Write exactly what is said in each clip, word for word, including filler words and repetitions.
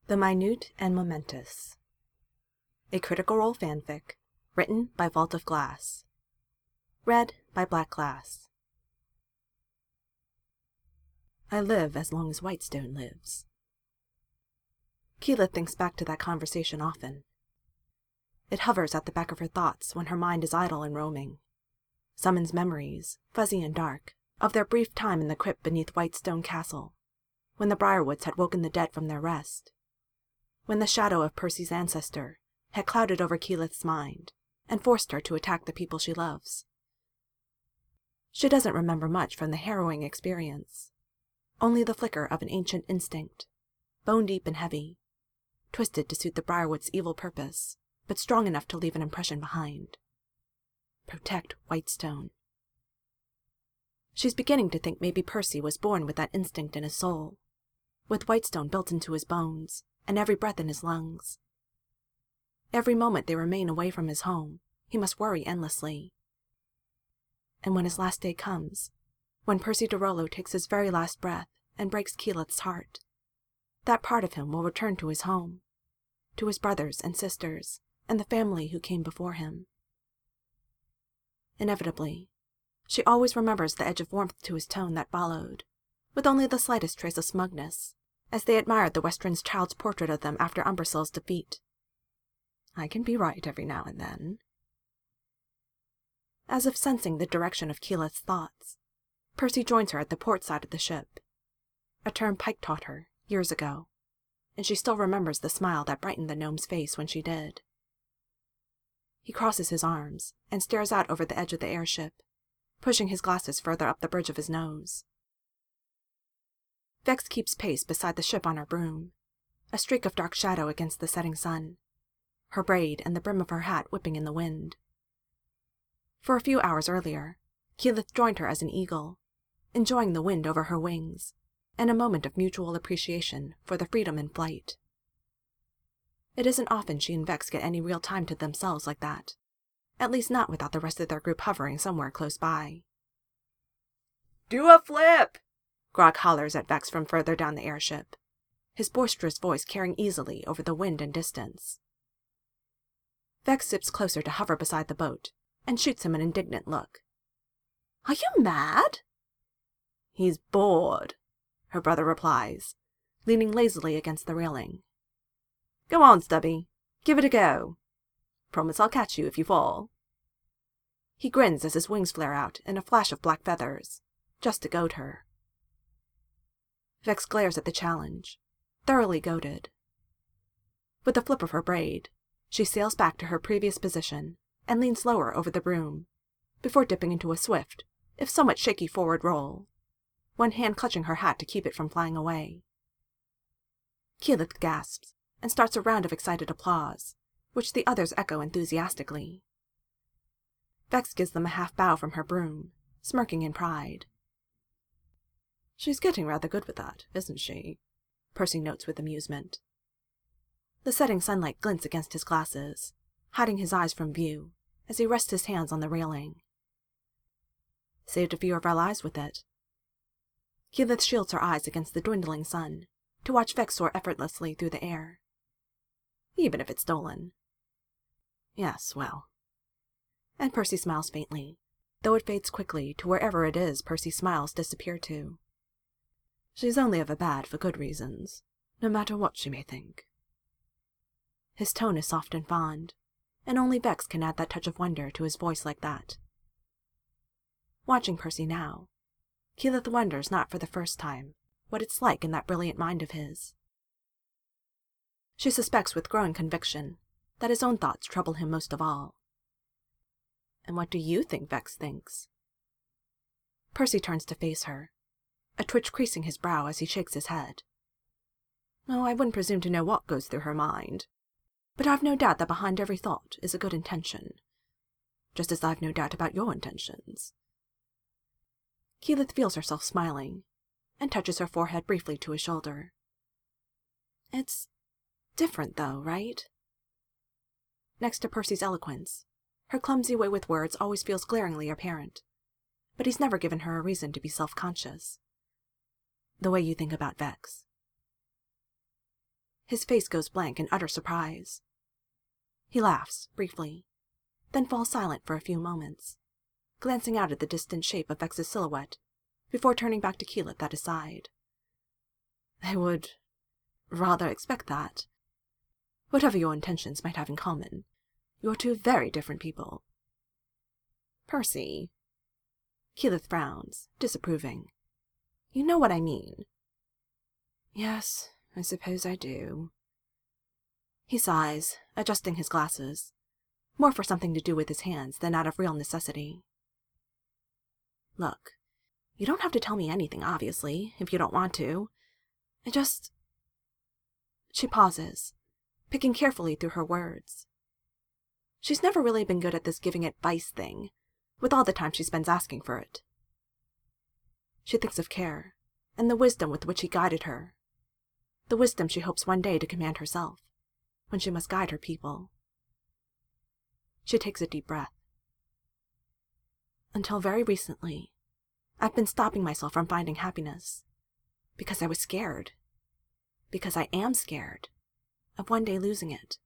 The Minute and Momentous. A Critical Role fanfic, written by Vault of Glass. Read by Black Glass. I live as long as Whitestone lives. Keyleth thinks back to that conversation often. It hovers at the back of her thoughts when her mind is idle and roaming. Summons memories, fuzzy and dark, of their brief time in the crypt beneath Whitestone Castle, when the Briarwoods had woken the dead from their rest. When the shadow of Percy's ancestor had clouded over Keyleth's mind and forced her to attack the people she loves. She doesn't remember much from the harrowing experience, only the flicker of an ancient instinct, bone-deep and heavy, twisted to suit the Briarwood's evil purpose, but strong enough to leave an impression behind. Protect Whitestone. She's beginning to think maybe Percy was born with that instinct in his soul, with Whitestone built into his bones, and every breath in his lungs. Every moment they remain away from his home, he must worry endlessly. And when his last day comes, when Percy DeRollo takes his very last breath and breaks Keyleth's heart, that part of him will return to his home, to his brothers and sisters, and the family who came before him. Inevitably, she always remembers the edge of warmth to his tone that followed, with only the slightest trace of smugness, as they admired the Westran's child's portrait of them after Umbrasyl's defeat. I can be right every now and then. As if sensing the direction of Keyleth's thoughts, Percy joins her at the port side of the ship, a term Pike taught her years ago, and she still remembers the smile that brightened the gnome's face when she did. He crosses his arms and stares out over the edge of the airship, pushing his glasses further up the bridge of his nose. Vex keeps pace beside the ship on her broom, a streak of dark shadow against the setting sun, her braid and the brim of her hat whipping in the wind. For a few hours earlier, Keyleth joined her as an eagle, enjoying the wind over her wings, and a moment of mutual appreciation for the freedom in flight. It isn't often she and Vex get any real time to themselves like that, at least not without the rest of their group hovering somewhere close by. "Do a flip!" Grog hollers at Vex from further down the airship, his boisterous voice carrying easily over the wind and distance. Vex zips closer to hover beside the boat and shoots him an indignant look. "Are you mad?" "He's bored," her brother replies, leaning lazily against the railing. "Go on, Stubby. Give it a go. Promise I'll catch you if you fall." He grins as his wings flare out in a flash of black feathers, just to goad her. Vex glares at the challenge, thoroughly goaded. With a flip of her braid, she sails back to her previous position and leans lower over the broom, before dipping into a swift, if somewhat shaky forward roll, one hand clutching her hat to keep it from flying away. Keyleth gasps and starts a round of excited applause, which the others echo enthusiastically. Vex gives them a half bow from her broom, smirking in pride. "She's getting rather good with that, isn't she?" Percy notes with amusement. The setting sunlight glints against his glasses, hiding his eyes from view as he rests his hands on the railing. Saved a few of our lives with it. Keyleth shields her eyes against the dwindling sun to watch Vex soar effortlessly through the air. Even if it's stolen. Yes, well. And Percy smiles faintly, though it fades quickly to wherever it is Percy's smiles disappear to. She's only ever bad for good reasons, no matter what she may think. His tone is soft and fond, and only Vex can add that touch of wonder to his voice like that. Watching Percy now, Keyleth wonders not for the first time what it's like in that brilliant mind of his. She suspects with growing conviction that his own thoughts trouble him most of all. And what do you think Vex thinks? Percy turns to face her, a twitch creasing his brow as he shakes his head. Oh, I wouldn't presume to know what goes through her mind, but I've no doubt that behind every thought is a good intention, just as I've no doubt about your intentions. Keyleth feels herself smiling, and touches her forehead briefly to his shoulder. It's different, though, right? Next to Percy's eloquence, her clumsy way with words always feels glaringly apparent, but he's never given her a reason to be self-conscious. The way you think about Vex. His face goes blank in utter surprise. He laughs, briefly, then falls silent for a few moments, glancing out at the distant shape of Vex's silhouette, before turning back to Keyleth at his side. I would rather expect that. Whatever your intentions might have in common, you're two very different people. Percy. Keyleth frowns, disapproving. You know what I mean. Yes, I suppose I do. He sighs, adjusting his glasses, more for something to do with his hands than out of real necessity. Look, you don't have to tell me anything, obviously, if you don't want to. I just... She pauses, picking carefully through her words. She's never really been good at this giving advice thing, with all the time she spends asking for it. She thinks of Care, and the wisdom with which he guided her, the wisdom she hopes one day to command herself, when she must guide her people. She takes a deep breath. Until very recently, I've been stopping myself from finding happiness, because I was scared, because I am scared, of one day losing it.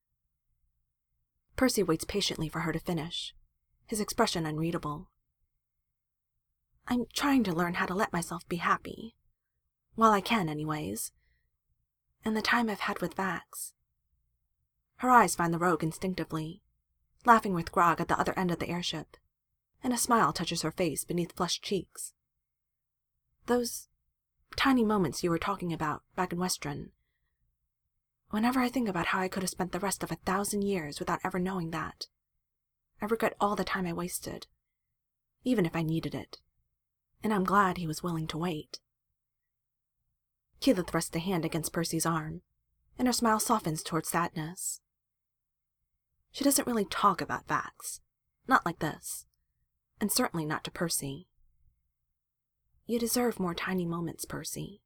Percy waits patiently for her to finish, his expression unreadable. I'm trying to learn how to let myself be happy, while I can anyways, and the time I've had with Vax. Her eyes find the rogue instinctively, laughing with Grog at the other end of the airship, and a smile touches her face beneath flushed cheeks. Those tiny moments you were talking about back in Westron. Whenever I think about how I could have spent the rest of a thousand years without ever knowing that, I regret all the time I wasted, even if I needed it, and I'm glad he was willing to wait. Keyleth rests a hand against Percy's arm, and her smile softens toward sadness. She doesn't really talk about Vax, not like this, and certainly not to Percy. You deserve more tiny moments, Percy.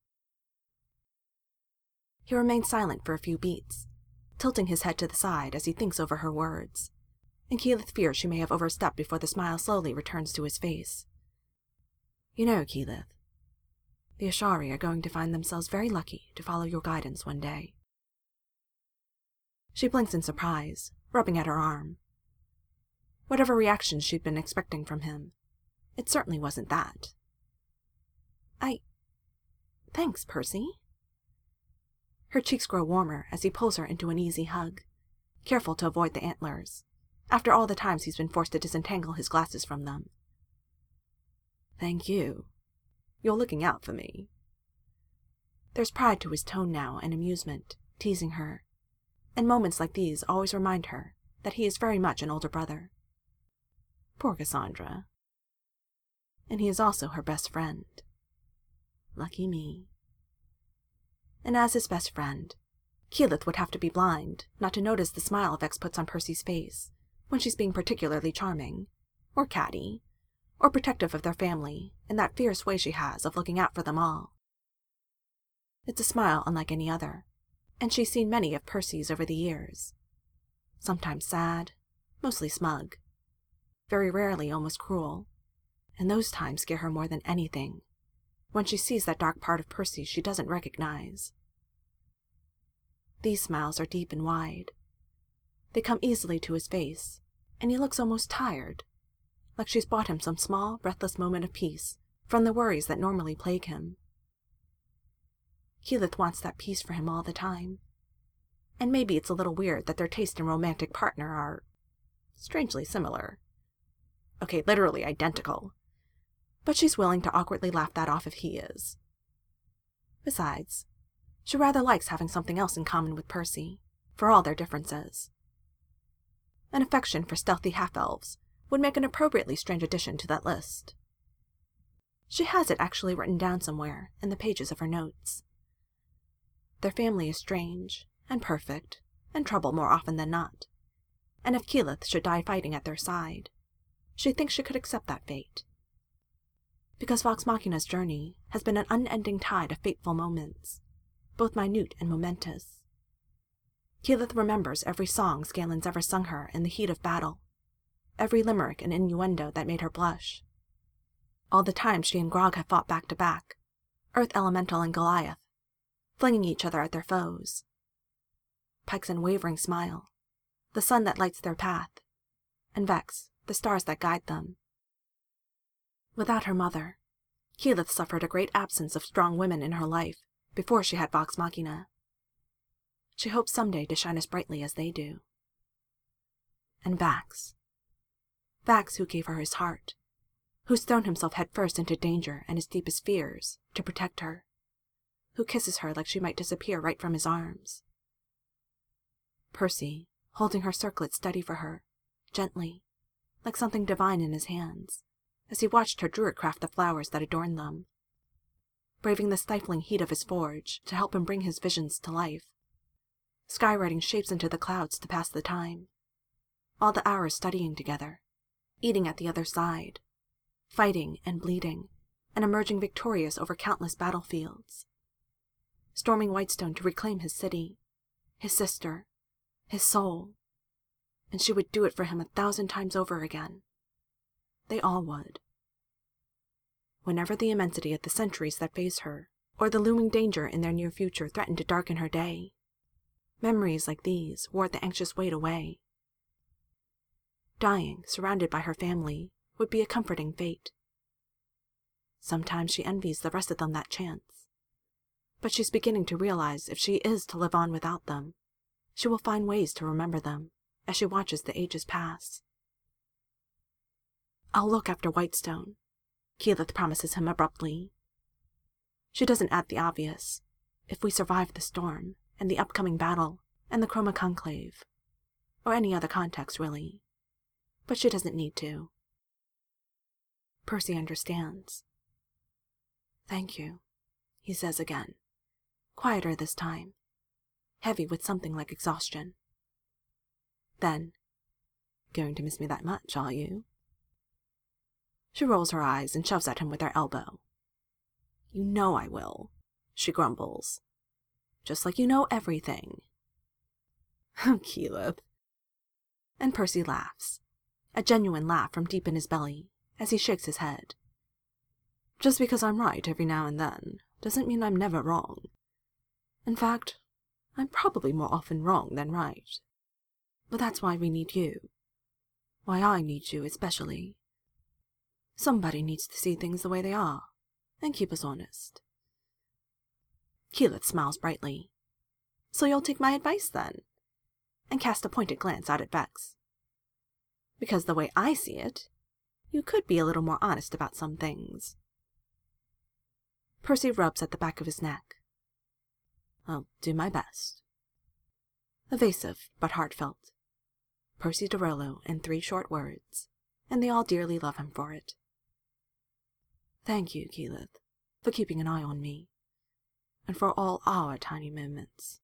He remains silent for a few beats, tilting his head to the side as he thinks over her words, and Keyleth fears she may have overstepped before the smile slowly returns to his face. You know, Keyleth, the Ashari are going to find themselves very lucky to follow your guidance one day. She blinks in surprise, rubbing at her arm. Whatever reaction she'd been expecting from him, it certainly wasn't that. I... Thanks, Percy. Her cheeks grow warmer as he pulls her into an easy hug, careful to avoid the antlers, after all the times he's been forced to disentangle his glasses from them. Thank you. You're looking out for me. There's pride to his tone now and amusement, teasing her, and moments like these always remind her that he is very much an older brother. Poor Cassandra. And he is also her best friend. Lucky me. And as his best friend, Keyleth would have to be blind not to notice the smile Vex puts on Percy's face when she's being particularly charming, or catty, or protective of their family in that fierce way she has of looking out for them all. It's a smile unlike any other, and she's seen many of Percy's over the years. Sometimes sad, mostly smug, very rarely almost cruel, and those times scare her more than anything, when she sees that dark part of Percy she doesn't recognize. These smiles are deep and wide. They come easily to his face, and he looks almost tired, like she's bought him some small, breathless moment of peace from the worries that normally plague him. Keyleth wants that peace for him all the time, and maybe it's a little weird that their taste in romantic partner are strangely similar. Okay, literally identical. But she's willing to awkwardly laugh that off if he is. Besides, she rather likes having something else in common with Percy, for all their differences. An affection for stealthy half-elves would make an appropriately strange addition to that list. She has it actually written down somewhere in the pages of her notes. Their family is strange, and perfect, and trouble more often than not, and if Keyleth should die fighting at their side, she thinks she could accept that fate. Because Vox Machina's journey has been an unending tide of fateful moments, both minute and momentous. Keyleth remembers every song Scanlan's ever sung her in the heat of battle, every limerick and innuendo that made her blush. All the times she and Grog have fought back to back, Earth Elemental and Goliath, flinging each other at their foes, Pike's unwavering smile, the sun that lights their path, and Vex, the stars that guide them. Without her mother, Keyleth suffered a great absence of strong women in her life before she had Vox Machina. She hopes someday to shine as brightly as they do. And Vax. Vax who gave her his heart, who's thrown himself headfirst into danger and his deepest fears to protect her, who kisses her like she might disappear right from his arms. Percy, holding her circlet steady for her, gently, like something divine in his hands, as he watched her druid craft the flowers that adorned them, braving the stifling heat of his forge to help him bring his visions to life, skywriting shapes into the clouds to pass the time, all the hours studying together, eating at the other side, fighting and bleeding, and emerging victorious over countless battlefields, storming Whitestone to reclaim his city, his sister, his soul, and she would do it for him a thousand times over again. They all would. Whenever the immensity of the centuries that face her, or the looming danger in their near future threatened to darken her day, memories like these wore the anxious weight away. Dying, surrounded by her family, would be a comforting fate. Sometimes she envies the rest of them that chance, but she's beginning to realize if she is to live on without them, she will find ways to remember them as she watches the ages pass. "I'll look after Whitestone," Keyleth promises him abruptly. She doesn't add the obvious, if we survive the storm, and the upcoming battle, and the Chroma Conclave, or any other context, really. But she doesn't need to. Percy understands. "Thank you," he says again, quieter this time, heavy with something like exhaustion. Then, "Going to miss me that much, are you?" She rolls her eyes and shoves at him with her elbow. "You know I will," she grumbles. "Just like you know everything." "Oh, Keyleth." And Percy laughs, a genuine laugh from deep in his belly, as he shakes his head. "Just because I'm right every now and then doesn't mean I'm never wrong. In fact, I'm probably more often wrong than right. But that's why we need you. Why I need you especially. Somebody needs to see things the way they are, and keep us honest." Keyleth smiles brightly. "So you'll take my advice, then?" and cast a pointed glance out at Vex. "Because the way I see it, you could be a little more honest about some things." Percy rubs at the back of his neck. "I'll do my best." Evasive, but heartfelt. Percy DeRollo in three short words, and they all dearly love him for it. Thank you, Keyleth, for keeping an eye on me, and for all our tiny moments.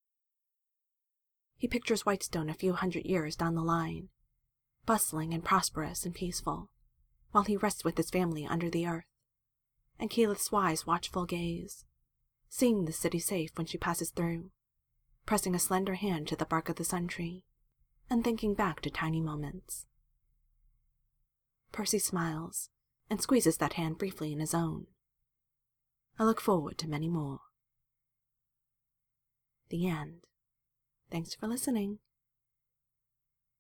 He pictures Whitestone a few hundred years down the line, bustling and prosperous and peaceful, while he rests with his family under the earth, and Keyleth's wise, watchful gaze, seeing the city safe when she passes through, pressing a slender hand to the bark of the sun tree, and thinking back to tiny moments. Percy smiles, and squeezes that hand briefly in his own. I look forward to many more. The end. Thanks for listening.